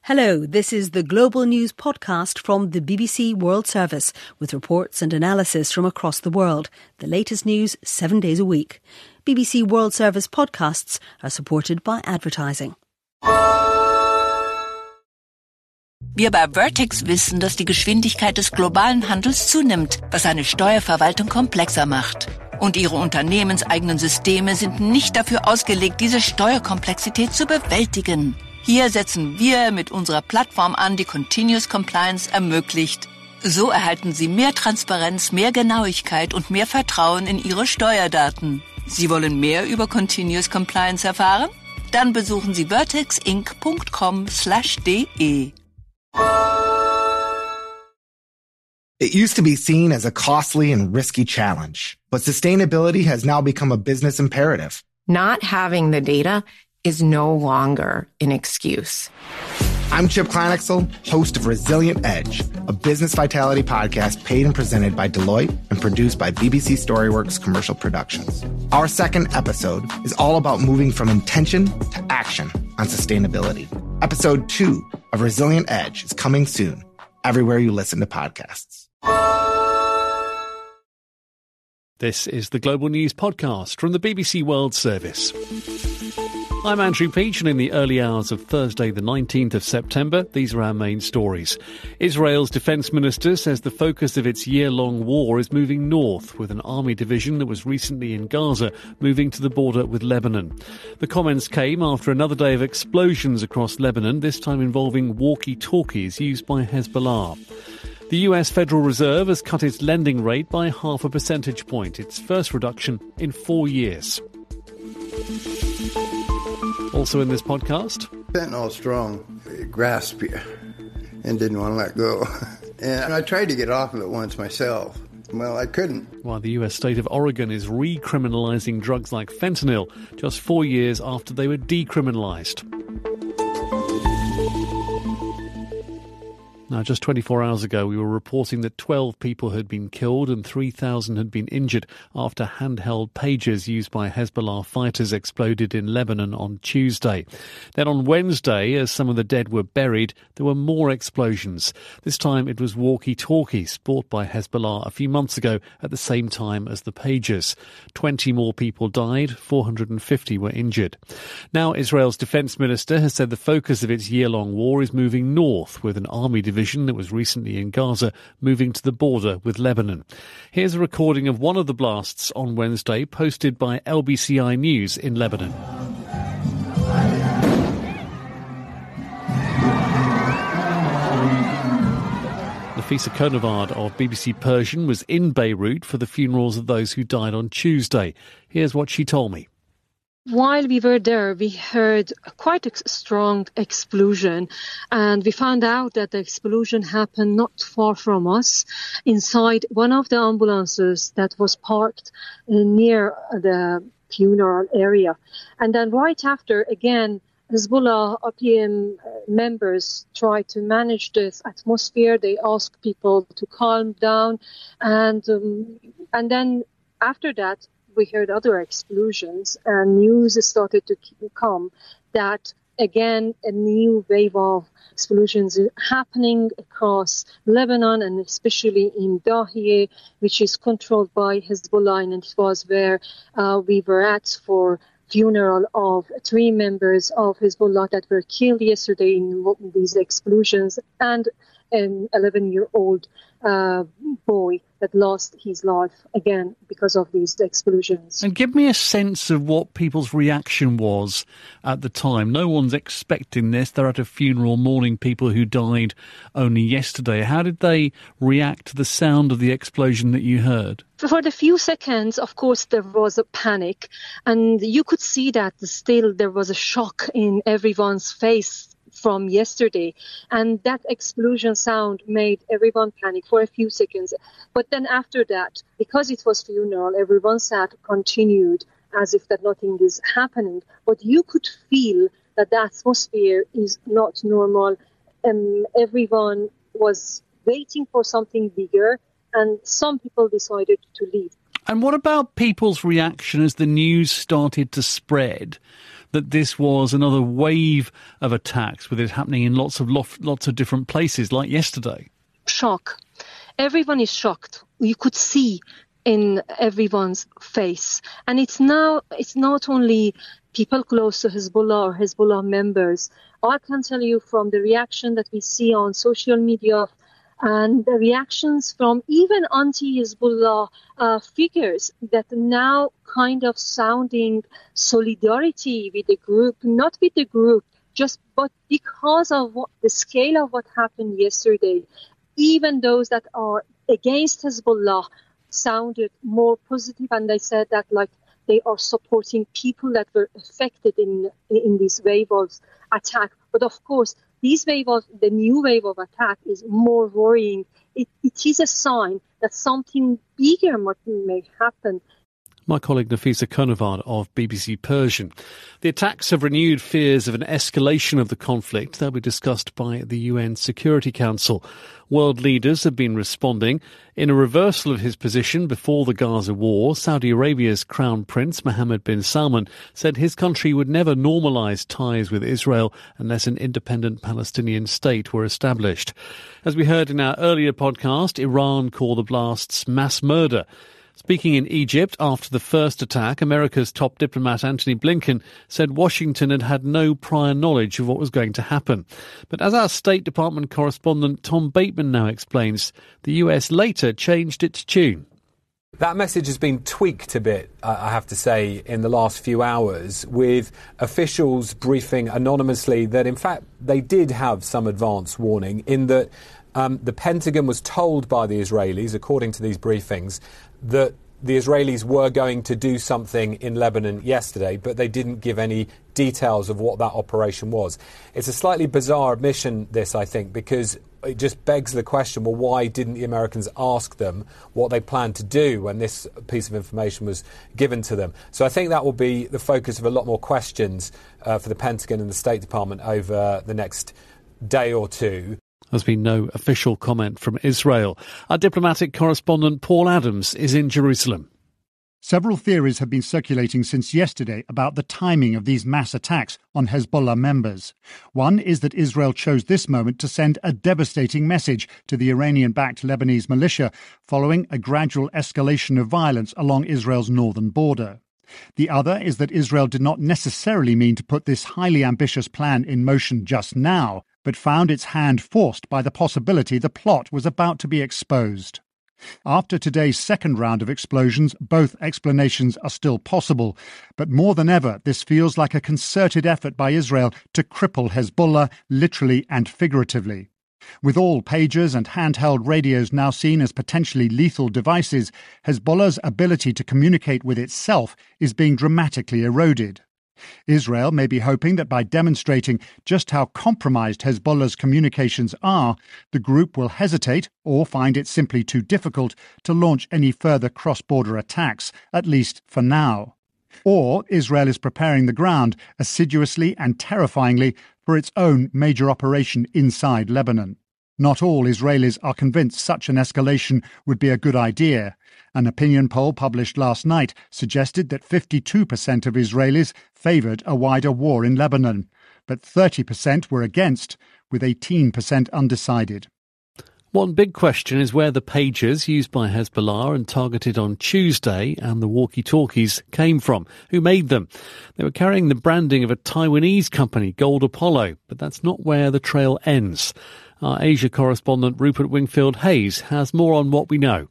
Hello, this is the Global News podcast from the BBC World Service with reports and analysis from across the world. The latest news 7 days a week. BBC World Service podcasts are supported by advertising. Wir bei Vertex wissen, dass die Geschwindigkeit des globalen Handels zunimmt, was eine Steuerverwaltung komplexer macht. Und ihre unternehmenseigenen Systeme sind nicht dafür ausgelegt, diese Steuerkomplexität zu bewältigen. Hier setzen wir mit unserer Plattform an, die Continuous Compliance ermöglicht. So erhalten Sie mehr Transparenz, mehr Genauigkeit und mehr Vertrauen in Ihre Steuerdaten. Sie wollen mehr über Continuous Compliance erfahren? Dann besuchen Sie vertexinc.com/de. It used to be seen as a costly and risky challenge, but sustainability has now become a business imperative. Not having the data is no longer an excuse. I'm Chip Kleinexel, host of Resilient Edge, a business vitality podcast paid and presented by Deloitte and produced by BBC Storyworks Commercial Productions. Our second episode is all about moving from intention to action on sustainability. Episode 2 of Resilient Edge is coming soon, everywhere you listen to podcasts. This is the Global News podcast from the BBC World Service. I'm Andrew Peach, and in the early hours of Thursday the 19th of September, these are our main stories. Israel's defence minister says the focus of its year-long war is moving north, with an army division that was recently in Gaza moving to the border with Lebanon. The comments came after another day of explosions across Lebanon, this time involving walkie-talkies used by Hezbollah. The US Federal Reserve has cut its lending rate by 0.5 percentage point, its first reduction in 4 years. Also in this podcast, fentanyl strong, it grasped you and didn't want to let go. And I tried to get off of it once myself. Well, I couldn't. While the US state of Oregon is recriminalising drugs like fentanyl just 4 years after they were decriminalised. Now, just 24 hours ago, we were reporting that 12 people had been killed and 3,000 had been injured after handheld pagers used by Hezbollah fighters exploded in Lebanon on Tuesday. Then on Wednesday, as some of the dead were buried, there were more explosions. This time it was walkie-talkies bought by Hezbollah a few months ago at the same time as the pagers. 20 more people died, 450 were injured. Now, Israel's defence minister has said the focus of its year-long war is moving north, with an army division that was recently in Gaza moving to the border with Lebanon. Here's a recording of one of the blasts on Wednesday posted by LBCI News in Lebanon. Nafisa Konavad of BBC Persian was in Beirut for the funerals of those who died on Tuesday. Here's what she told me. While we were there, we heard quite a strong explosion, and we found out that the explosion happened not far from us, inside one of the ambulances that was parked near the funeral area. And then right after, again, Hezbollah RPM members tried to manage this atmosphere. They asked people to calm down, and then after that, we heard other explosions, and news started to come that, again, a new wave of explosions is happening across Lebanon, and especially in Dahieh, which is controlled by Hezbollah, and it was where we were at for funeral of 3 members of Hezbollah that were killed yesterday in these explosions, and an 11-year-old boy that lost his life again because of these explosions. And give me a sense of what people's reaction was at the time. No one's expecting this. They're at a funeral mourning people who died only yesterday. How did they react to the sound of the explosion that you heard? For the few seconds, of course, there was a panic, and you could see that still there was a shock in everyone's face from yesterday, and that explosion sound made everyone panic for a few seconds. But then after that, because it was funeral, everyone continued as if that nothing is happening. But you could feel that the atmosphere is not normal, and everyone was waiting for something bigger, and some people decided to leave. And what about people's reaction as the news started to spread that this was another wave of attacks, with it happening in lots of different places, like yesterday? Shock. Everyone is shocked. You could see in everyone's face. And it's not only people close to Hezbollah or Hezbollah members. I can tell you from the reaction that we see on social media and the reactions from even anti-Hezbollah figures that now kind of sounding solidarity with the group, not with the group, but because of the scale of what happened yesterday. Even those that are against Hezbollah sounded more positive, and they said that they are supporting people that were affected in this wave of attack. But of course, the new wave of attack is more worrying. It is a sign that something bigger may happen. My colleague Nafisa Konavad of BBC Persian. The attacks have renewed fears of an escalation of the conflict. They'll be discussed by the UN Security Council. World leaders have been responding. In a reversal of his position before the Gaza war, Saudi Arabia's Crown Prince Mohammed bin Salman said his country would never normalise ties with Israel unless an independent Palestinian state were established. As we heard in our earlier podcast, Iran called the blasts mass murder. Speaking in Egypt after the first attack, America's top diplomat Antony Blinken said Washington had had no prior knowledge of what was going to happen. But as our State Department correspondent Tom Bateman now explains, the US later changed its tune. That message has been tweaked a bit, I have to say, in the last few hours, with officials briefing anonymously that, in fact, they did have some advance warning in that the Pentagon was told by the Israelis, according to these briefings, that the Israelis were going to do something in Lebanon yesterday, but they didn't give any details of what that operation was. It's a slightly bizarre admission, this, I think, because it just begs the question, well, why didn't the Americans ask them what they planned to do when this piece of information was given to them? So I think that will be the focus of a lot more questions for the Pentagon and the State Department over the next day or two. There's been no official comment from Israel. Our diplomatic correspondent Paul Adams is in Jerusalem. Several theories have been circulating since yesterday about the timing of these mass attacks on Hezbollah members. One is that Israel chose this moment to send a devastating message to the Iranian-backed Lebanese militia following a gradual escalation of violence along Israel's northern border. The other is that Israel did not necessarily mean to put this highly ambitious plan in motion just now, but found its hand forced by the possibility the plot was about to be exposed. After today's second round of explosions, both explanations are still possible, but more than ever, this feels like a concerted effort by Israel to cripple Hezbollah, literally and figuratively. With all pagers and handheld radios now seen as potentially lethal devices, Hezbollah's ability to communicate with itself is being dramatically eroded. Israel may be hoping that by demonstrating just how compromised Hezbollah's communications are, the group will hesitate, or find it simply too difficult, to launch any further cross-border attacks, at least for now. Or Israel is preparing the ground, assiduously and terrifyingly, for its own major operation inside Lebanon. Not all Israelis are convinced such an escalation would be a good idea. An opinion poll published last night suggested that 52% of Israelis favoured a wider war in Lebanon, but 30% were against, with 18% undecided. One big question is where the pagers used by Hezbollah and targeted on Tuesday and the walkie-talkies came from. Who made them? They were carrying the branding of a Taiwanese company, Gold Apollo, but that's not where the trail ends. Our Asia correspondent Rupert Wingfield-Hayes has more on what we know.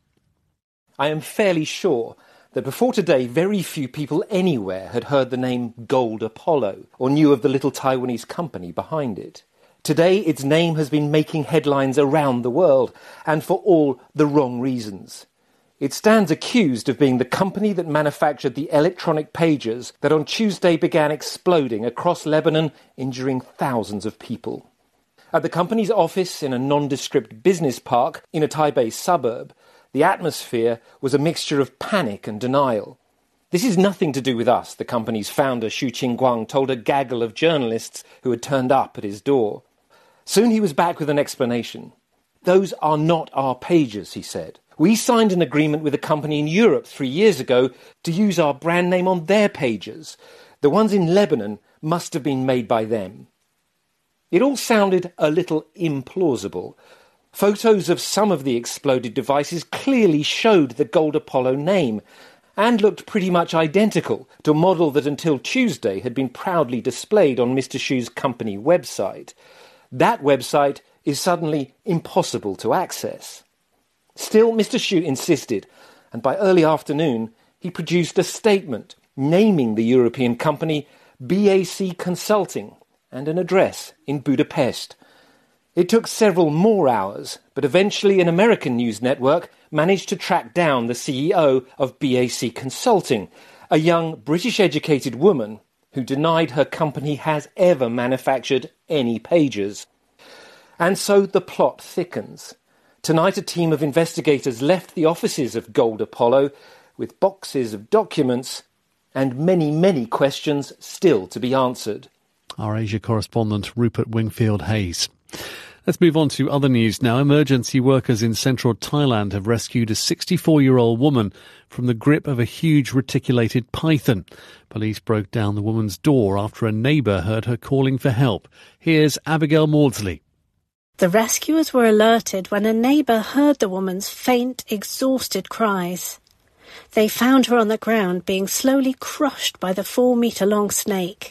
I am fairly sure that before today, very few people anywhere had heard the name Gold Apollo or knew of the little Taiwanese company behind it. Today, its name has been making headlines around the world, and for all the wrong reasons. It stands accused of being the company that manufactured the electronic pagers that on Tuesday began exploding across Lebanon, injuring thousands of people. At the company's office in a nondescript business park in a Taipei suburb, the atmosphere was a mixture of panic and denial. This is nothing to do with us, the company's founder Xu Qingguang told a gaggle of journalists who had turned up at his door. Soon he was back with an explanation. Those are not our pagers, he said. We signed an agreement with a company in Europe 3 years ago to use our brand name on their pagers. The ones in Lebanon must have been made by them. It all sounded a little implausible. Photos of some of the exploded devices clearly showed the Gold Apollo name and looked pretty much identical to a model that until Tuesday had been proudly displayed on Mr. Shu's company website. That website is suddenly impossible to access. Still, Mr. Shu insisted, and by early afternoon he produced a statement naming the European company BAC Consulting and an address in Budapest. It took several more hours, but eventually an American news network managed to track down the CEO of BAC Consulting, a young British-educated woman who denied her company has ever manufactured any pagers. And so the plot thickens. Tonight a team of investigators left the offices of Gold Apollo with boxes of documents and many, many questions still to be answered. Our Asia correspondent Rupert Wingfield-Hayes. Let's move on to other news now. Emergency workers in central Thailand have rescued a 64-year-old woman from the grip of a huge reticulated python. Police broke down the woman's door after a neighbour heard her calling for help. Here's Abigail Maudsley. The rescuers were alerted when a neighbour heard the woman's faint, exhausted cries. They found her on the ground being slowly crushed by the 4-metre-long snake.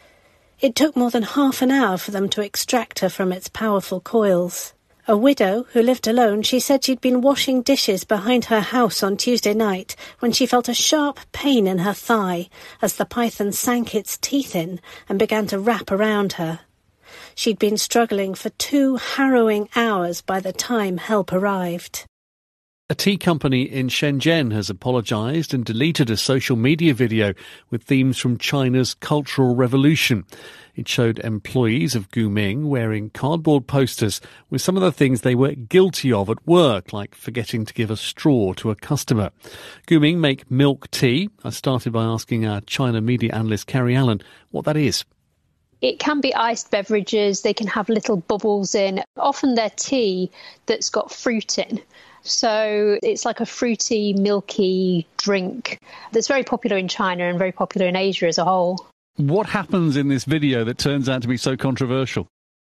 It took more than half an hour for them to extract her from its powerful coils. A widow who lived alone, she said she'd been washing dishes behind her house on Tuesday night when she felt a sharp pain in her thigh as the python sank its teeth in and began to wrap around her. She'd been struggling for 2 harrowing hours by the time help arrived. A tea company in Shenzhen has apologised and deleted a social media video with themes from China's Cultural Revolution. It showed employees of Guming wearing cardboard posters with some of the things they were guilty of at work, like forgetting to give a straw to a customer. Guming make milk tea. I started by asking our China media analyst Carrie Allen what that is. It can be iced beverages. They can have little bubbles in. Often they're tea that's got fruit in. So it's like a fruity, milky drink that's very popular in China and very popular in Asia as a whole. What happens in this video that turns out to be so controversial?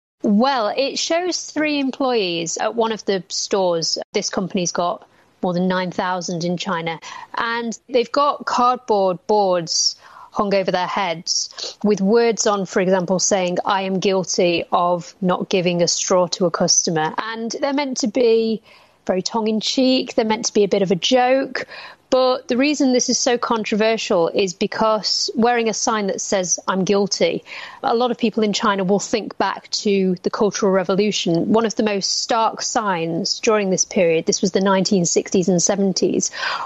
Well, it shows 3 employees at one of the stores. This company's got more than 9,000 in China. And they've got cardboard boards hung over their heads with words on, for example, saying, "I am guilty of not giving a straw to a customer." And they're meant to be very tongue-in-cheek. They're meant to be a bit of a joke. But the reason this is so controversial is because wearing a sign that says, "I'm guilty," a lot of people in China will think back to the Cultural Revolution. One of the most stark signs during this period, this was the 1960s and 70s,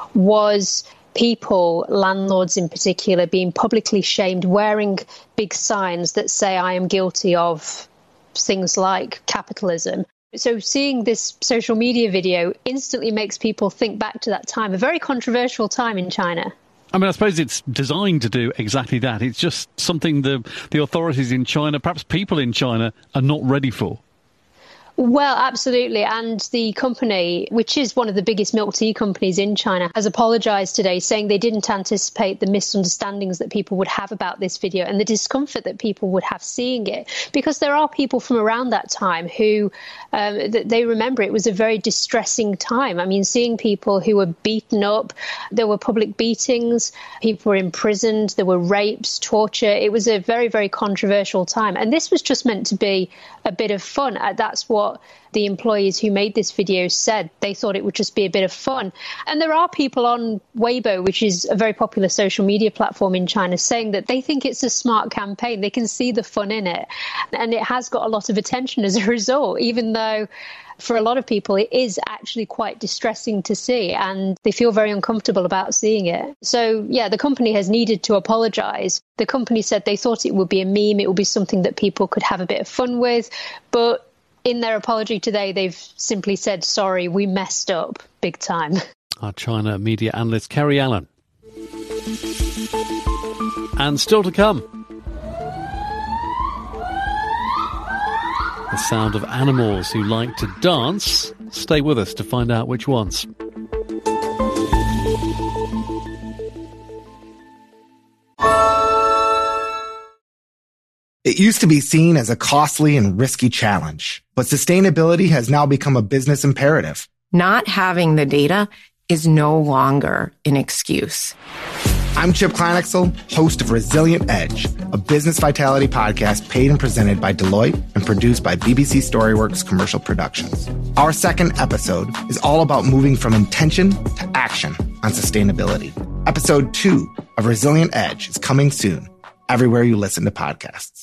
was people, landlords in particular, being publicly shamed, wearing big signs that say, "I am guilty of things like capitalism." So seeing this social media video instantly makes people think back to that time, a very controversial time in China. I mean, I suppose it's designed to do exactly that. It's just something the authorities in China, perhaps people in China, are not ready for. Well, absolutely. And the company, which is one of the biggest milk tea companies in China, has apologised today, saying they didn't anticipate the misunderstandings that people would have about this video and the discomfort that people would have seeing it. Because there are people from around that time who they remember it was a very distressing time. I mean, seeing people who were beaten up, there were public beatings, people were imprisoned, there were rapes, torture. It was a very, very controversial time. And this was just meant to be a bit of fun. That's what the employees who made this video said. They thought it would just be a bit of fun. And there are people on Weibo, which is a very popular social media platform in China, saying that they think it's a smart campaign. They can see the fun in it. And it has got a lot of attention as a result, even though for a lot of people it is actually quite distressing to see and they feel very uncomfortable about seeing it. So, yeah, the company has needed to apologise. The company said they thought it would be a meme, it would be something that people could have a bit of fun with. But in their apology today, they've simply said, "Sorry, we messed up big time." Our China media analyst, Carrie Allen. And still to come, the sound of animals who like to dance. Stay with us to find out which ones. It used to be seen as a costly and risky challenge, but sustainability has now become a business imperative. Not having the data is no longer an excuse. I'm Chip Kleinexel, host of Resilient Edge, a business vitality podcast paid and presented by Deloitte and produced by BBC StoryWorks Commercial Productions. Our second episode is all about moving from intention to action on sustainability. Episode 2 of Resilient Edge is coming soon, everywhere you listen to podcasts.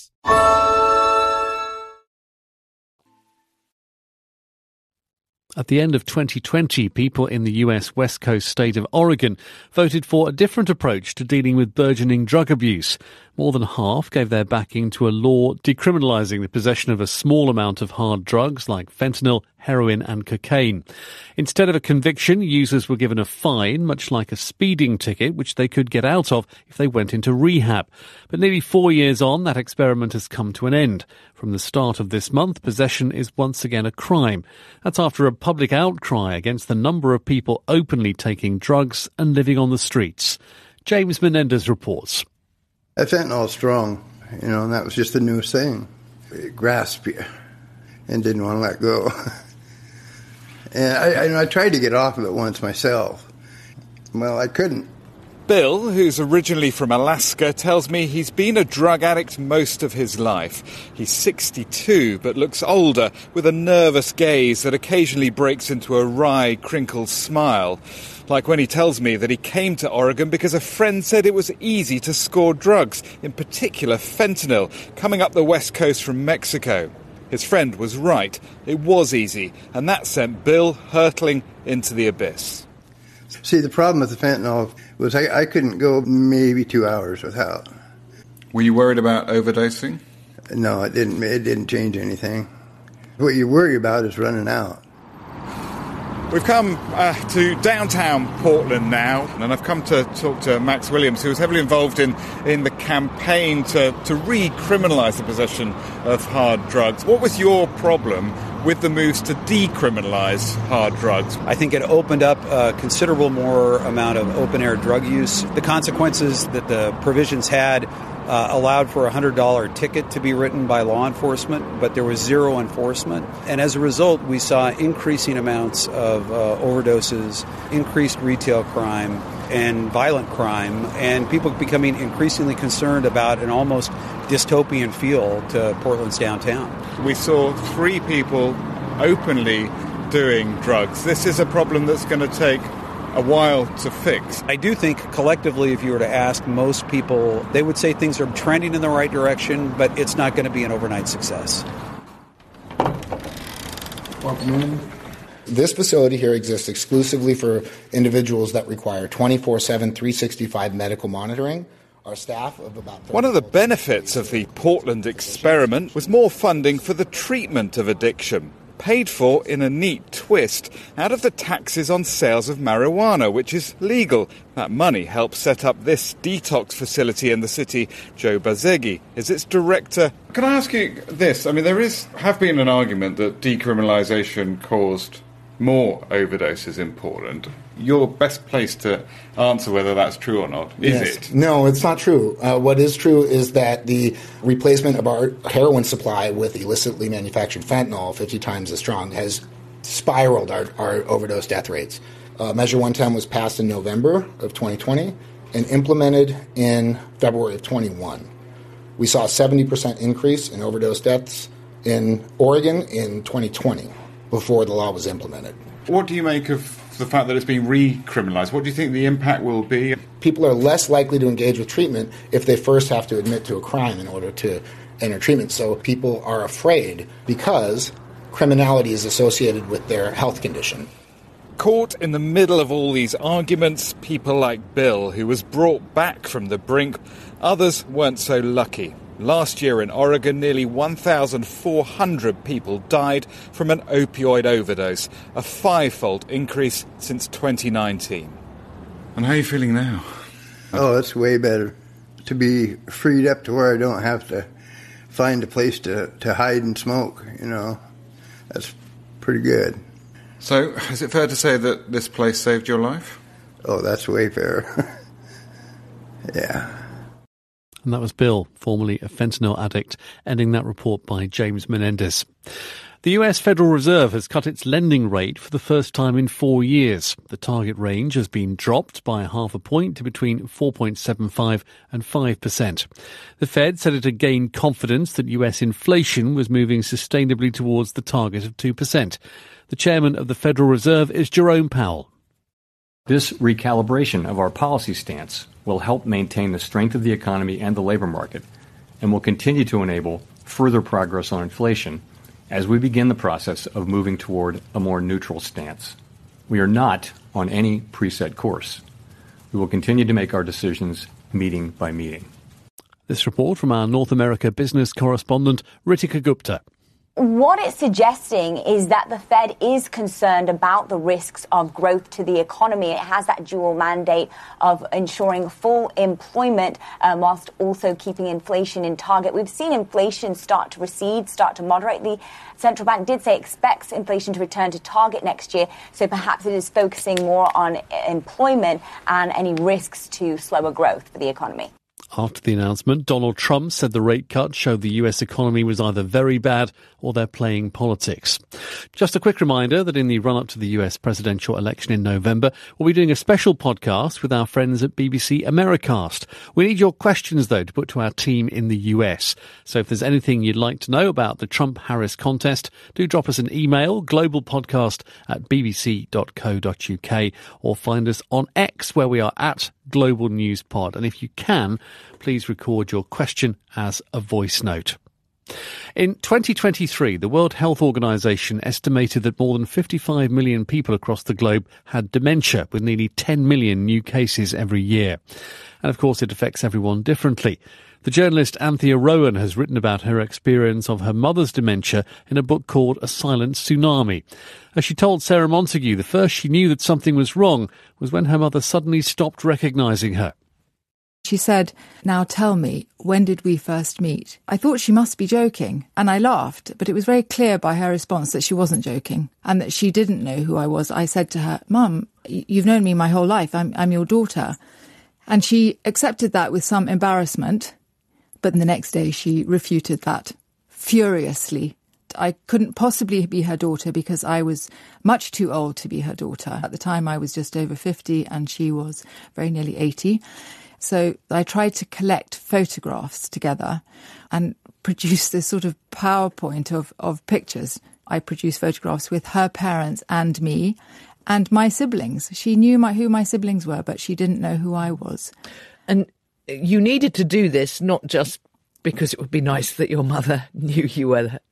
At the end of 2020, people in the US West Coast state of Oregon voted for a different approach to dealing with burgeoning drug abuse. More than half gave their backing to a law decriminalizing the possession of a small amount of hard drugs like fentanyl, heroin and cocaine. Instead of a conviction, users were given a fine, much like a speeding ticket, which they could get out of if they went into rehab. But nearly 4 years on, that experiment has come to an end. From the start of this month, possession is once again a crime. That's after a public outcry against the number of people openly taking drugs and living on the streets. James Menendez reports. Fentanyl is strong, and that was just the newest thing. It grasped you and didn't want to let go. And I tried to get off of it once myself. Well, I couldn't. Bill, who's originally from Alaska, tells me he's been a drug addict most of his life. He's 62, but looks older, with a nervous gaze that occasionally breaks into a wry, crinkled smile. Like when he tells me that he came to Oregon because a friend said it was easy to score drugs, in particular fentanyl, coming up the west coast from Mexico. His friend was right. It was easy, and that sent Bill hurtling into the abyss. See, the problem with the fentanyl was I couldn't go maybe 2 hours without. Were you worried about overdosing? No, it didn't change anything. What you worry about is running out. We've come to downtown Portland now, and I've come to talk to Max Williams, who was heavily involved in the campaign to recriminalise the possession of hard drugs. What was your problem with the moves to decriminalise hard drugs? I think it opened up a considerable more amount of open-air drug use. The consequences that the provisions had allowed for a $100 ticket to be written by law enforcement, but there was zero enforcement. And as a result, we saw increasing amounts of overdoses, increased retail crime, and violent crime, and people becoming increasingly concerned about an almost dystopian feel to Portland's downtown. We saw 3 people openly doing drugs. This is a problem that's going to take a while to fix. I do think collectively, if you were to ask most people, they would say things are trending in the right direction, but it's not going to be an overnight success. Welcome in. This facility here exists exclusively for individuals that require 24/7, 365 medical monitoring. Our staff of about 30. One of the benefits of the Portland experiment was more funding for the treatment of addiction, paid for in a neat twist out of the taxes on sales of marijuana, which is legal. That money helped set up this detox facility in the city. Joe Bazeghi is its director. Can I ask you this? I mean, have been an argument that decriminalisation caused more overdoses in Portland. You're best placed to answer whether that's true or not. Is it? No, it's not true. What is true is that the replacement of our heroin supply with illicitly manufactured fentanyl, 50 times as strong, has spiraled our overdose death rates. Measure 110 was passed in November of 2020 and implemented in February of 21. We saw a 70% increase in overdose deaths in Oregon in 2020 before the law was implemented. What do you make of the fact that it's been recriminalised? What do you think the impact will be? People are less likely to engage with treatment if they first have to admit to a crime in order to enter treatment. So people are afraid because criminality is associated with their health condition. Caught in the middle of all these arguments, people like Bill, who was brought back from the brink. Others weren't so lucky. Last year in Oregon, nearly 1,400 people died from an opioid overdose, a 5-fold increase since 2019. And how are you feeling now? Oh, it's way better. To be freed up to where I don't have to find a place to hide and smoke, that's pretty good. So, is it fair to say that this place saved your life? Oh, that's way fair. Yeah. And that was Bill, formerly a fentanyl addict, ending that report by James Menendez. The US Federal Reserve has cut its lending rate for the first time in 4 years. The target range has been dropped by half a point to between 4.75 and 5%. The Fed said it had gained confidence that US inflation was moving sustainably towards the target of 2%. The chairman of the Federal Reserve is Jerome Powell. This recalibration of our policy stance will help maintain the strength of the economy and the labor market, and will continue to enable further progress on inflation as we begin the process of moving toward a more neutral stance. We are not on any preset course. We will continue to make our decisions meeting by meeting. This report from our North America business correspondent, Ritika Gupta. What it's suggesting is that the Fed is concerned about the risks of growth to the economy. It has that dual mandate of ensuring full employment whilst also keeping inflation in target. We've seen inflation start to recede, start to moderate. The central bank did say it expects inflation to return to target next year, so perhaps it is focusing more on employment and any risks to slower growth for the economy. After the announcement, Donald Trump said the rate cut showed the US economy was either very bad or they're playing politics. Just a quick reminder that in the run-up to the US presidential election in November, we'll be doing a special podcast with our friends at BBC Americast. We need your questions, though, to put to our team in the US. So if there's anything you'd like to know about the Trump-Harris contest, do drop us an email, globalpodcast@bbc.co.uk, or find us on X, where we are at Global News Pod. And if you can, please record your question as a voice note. In 2023, the World Health Organization estimated that more than 55 million people across the globe had dementia, with nearly 10 million new cases every year. And of course, it affects everyone differently. The journalist Anthea Rowan has written about her experience of her mother's dementia in a book called A Silent Tsunami. As she told Sarah Montague, the first she knew that something was wrong was when her mother suddenly stopped recognising her. She said, "Now tell me, when did we first meet?" I thought she must be joking, and I laughed, but it was very clear by her response that she wasn't joking and that she didn't know who I was. I said to her, "Mum, you've known me my whole life. I'm your daughter." And she accepted that with some embarrassment, but the next day she refuted that furiously. I couldn't possibly be her daughter because I was much too old to be her daughter. At the time I was just over 50 and she was very nearly 80. So I tried to collect photographs together and produce this sort of PowerPoint of pictures. I produced photographs with her parents and me and my siblings. She knew who my siblings were, but she didn't know who I was. And you needed to do this not just because it would be nice that your mother knew you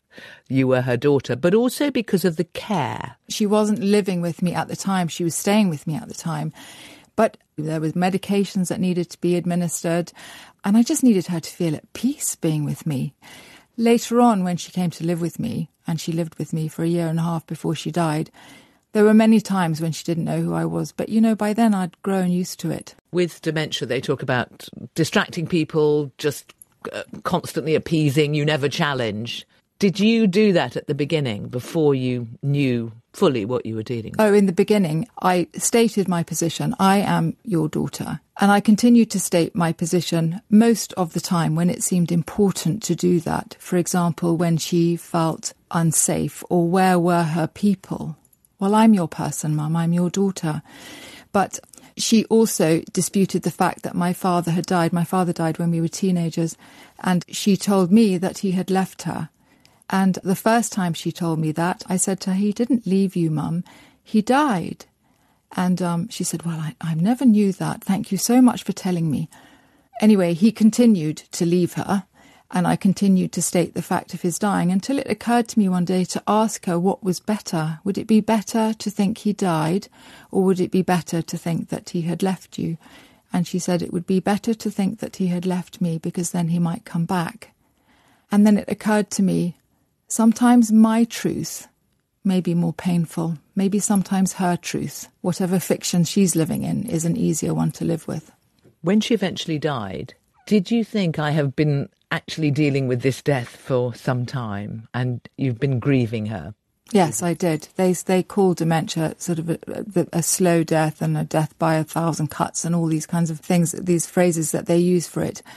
were her daughter, but also because of the care. She wasn't living with me at the time. She was staying with me at the time. But there were medications that needed to be administered, and I just needed her to feel at peace being with me. Later on, when she came to live with me, and she lived with me for 1.5 years before she died, there were many times when she didn't know who I was. But, by then I'd grown used to it. With dementia, they talk about distracting people, just constantly appeasing, you never challenge. Did you do that at the beginning, before you knew fully what you were dealing with? Oh, in the beginning, I stated my position. I am your daughter. And I continued to state my position most of the time when it seemed important to do that. For example, when she felt unsafe, or where were her people? Well, I'm your person, Mum. I'm your daughter. But she also disputed the fact that my father had died. My father died when we were teenagers, and she told me that he had left her. And the first time she told me that, I said to her, "He didn't leave you, Mum. He died." And she said, "Well, I never knew that. Thank you so much for telling me." Anyway, he continued to leave her, and I continued to state the fact of his dying until it occurred to me one day to ask her what was better. Would it be better to think he died, or would it be better to think that he had left you? And she said it would be better to think that he had left me, because then he might come back. And then it occurred to me, sometimes my truth may be more painful. Maybe sometimes her truth, whatever fiction she's living in, is an easier one to live with. When she eventually died, did you think, I have been actually dealing with this death for some time and you've been grieving her? Yes, I did. They call dementia sort of a slow death and a death by 1,000 cuts and all these kinds of things, these phrases that they use for it.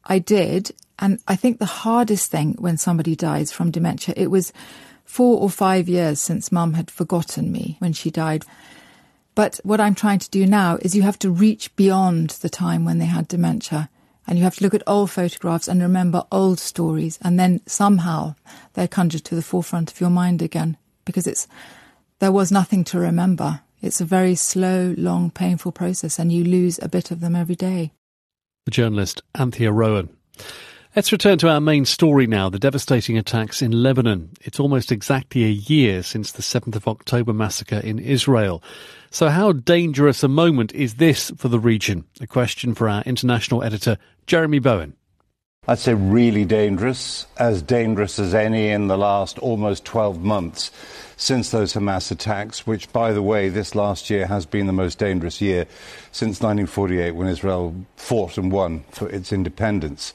I did. And I think the hardest thing when somebody dies from dementia, it was 4 or 5 years since Mum had forgotten me when she died. But what I'm trying to do now is you have to reach beyond the time when they had dementia. And you have to look at old photographs and remember old stories. And then somehow they're conjured to the forefront of your mind again. Because there was nothing to remember. It's a very slow, long, painful process. And you lose a bit of them every day. The journalist Anthea Rowan. Let's return to our main story now, the devastating attacks in Lebanon. It's almost exactly a year since the 7th of October massacre in Israel. So how dangerous a moment is this for the region? A question for our international editor, Jeremy Bowen. I'd say really dangerous as any in the last almost 12 months since those Hamas attacks, which, by the way, this last year has been the most dangerous year since 1948 when Israel fought and won for its independence.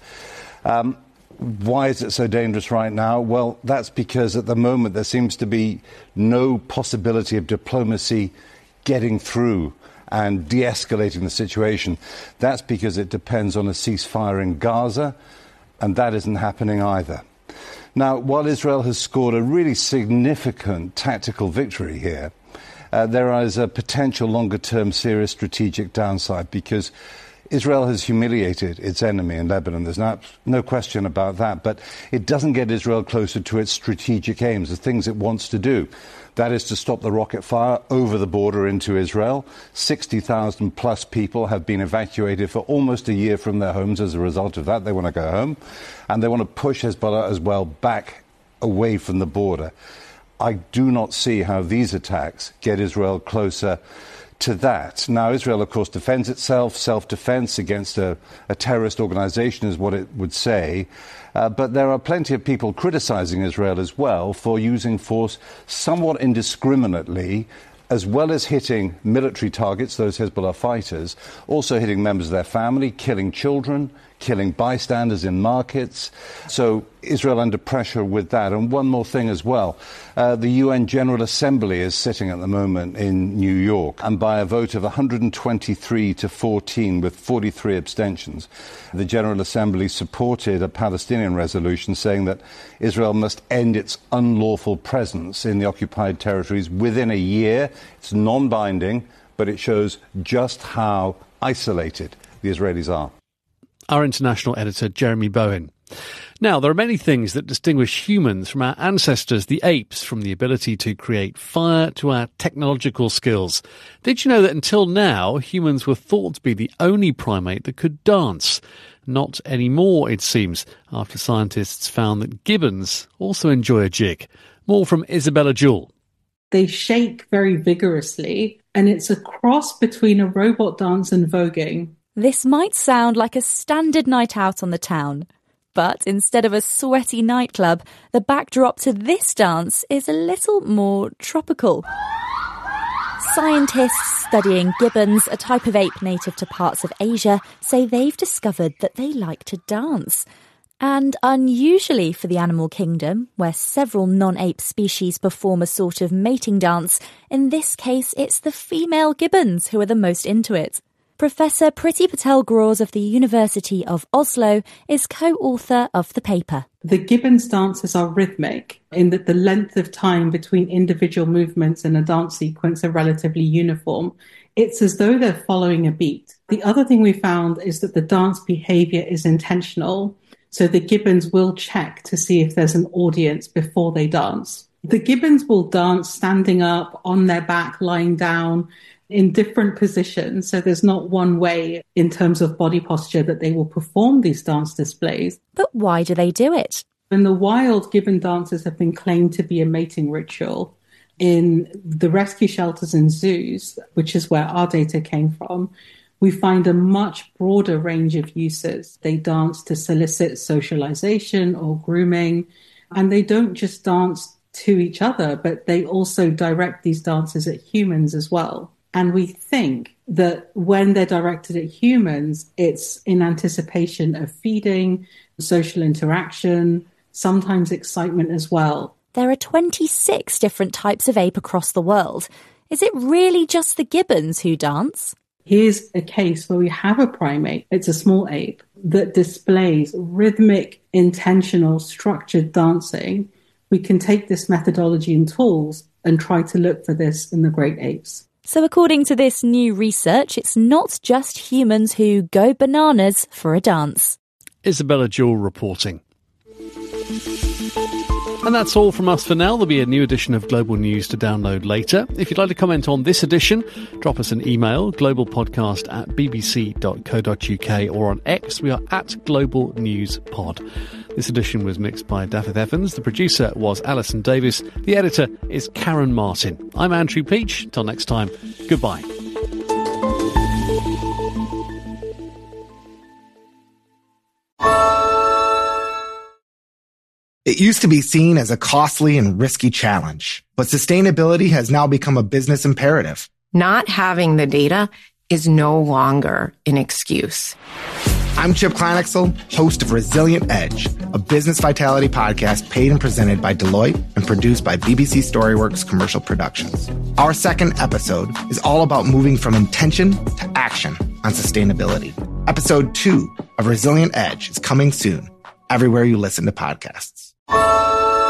Why is it so dangerous right now? Well, that's because at the moment there seems to be no possibility of diplomacy getting through and de-escalating the situation. That's because it depends on a ceasefire in Gaza, and that isn't happening either. Now, while Israel has scored a really significant tactical victory here, there is a potential longer-term serious strategic downside because Israel has humiliated its enemy in Lebanon. There's no question about that. But it doesn't get Israel closer to its strategic aims, the things it wants to do. That is to stop the rocket fire over the border into Israel. 60,000 plus people have been evacuated for almost a year from their homes as a result of that. They want to go home. And they want to push Hezbollah as well back away from the border. I do not see how these attacks get Israel closer to that. Now, Israel, of course, defends itself. Self-defense against a terrorist organization is what it would say. But there are plenty of people criticizing Israel as well for using force somewhat indiscriminately, as well as hitting military targets, those Hezbollah fighters, also hitting members of their family, killing children, killing bystanders in markets. So Israel under pressure with that. And one more thing as well. The UN General Assembly is sitting at the moment in New York, and by a vote of 123 to 14 with 43 abstentions, the General Assembly supported a Palestinian resolution saying that Israel must end its unlawful presence in the occupied territories within a year. It's non-binding, but it shows just how isolated the Israelis are. Our international editor, Jeremy Bowen. Now, there are many things that distinguish humans from our ancestors, the apes, from the ability to create fire to our technological skills. Did you know that until now, humans were thought to be the only primate that could dance? Not anymore, it seems, after scientists found that gibbons also enjoy a jig. More from Isabella Jewell. They shake very vigorously, and it's a cross between a robot dance and voguing. This might sound like a standard night out on the town, but instead of a sweaty nightclub, the backdrop to this dance is a little more tropical. Scientists studying gibbons, a type of ape native to parts of Asia, say they've discovered that they like to dance. And unusually for the animal kingdom, where several non-ape species perform a sort of mating dance, in this case it's the female gibbons who are the most into it. Professor Priti Patel-Gros of the University of Oslo is co-author of the paper. The gibbons dances are rhythmic in that the length of time between individual movements in a dance sequence are relatively uniform. It's as though they're following a beat. The other thing we found is that the dance behavior is intentional. So the gibbons will check to see if there's an audience before they dance. The gibbons will dance standing up, on their back, lying down, in different positions. So there's not one way in terms of body posture that they will perform these dance displays. But why do they do it? In the wild, gibbon dances have been claimed to be a mating ritual. In the rescue shelters and zoos, which is where our data came from, we find a much broader range of uses. They dance to solicit socialization or grooming, and they don't just dance to each other, but they also direct these dances at humans as well. And we think that when they're directed at humans, it's in anticipation of feeding, social interaction, sometimes excitement as well. There are 26 different types of ape across the world. Is it really just the gibbons who dance? Here's a case where we have a primate, it's a small ape, that displays rhythmic, intentional, structured dancing. We can take this methodology and tools and try to look for this in the great apes. So according to this new research, it's not just humans who go bananas for a dance. Isabella Jewell reporting. And that's all from us for now. There'll be a new edition of Global News to download later. If you'd like to comment on this edition, drop us an email, globalpodcast@bbc.co.uk, or on X, we are @GlobalNewsPod. This edition was mixed by David Evans. The producer was Alison Davis. The editor is Karen Martin. I'm Andrew Peach. Till next time, goodbye. It used to be seen as a costly and risky challenge, but sustainability has now become a business imperative. Not having the data is no longer an excuse. I'm Chip Kleinexel, host of Resilient Edge, a business vitality podcast paid and presented by Deloitte and produced by BBC Storyworks Commercial Productions. Our second episode is all about moving from intention to action on sustainability. Episode 2 of Resilient Edge is coming soon, everywhere you listen to podcasts.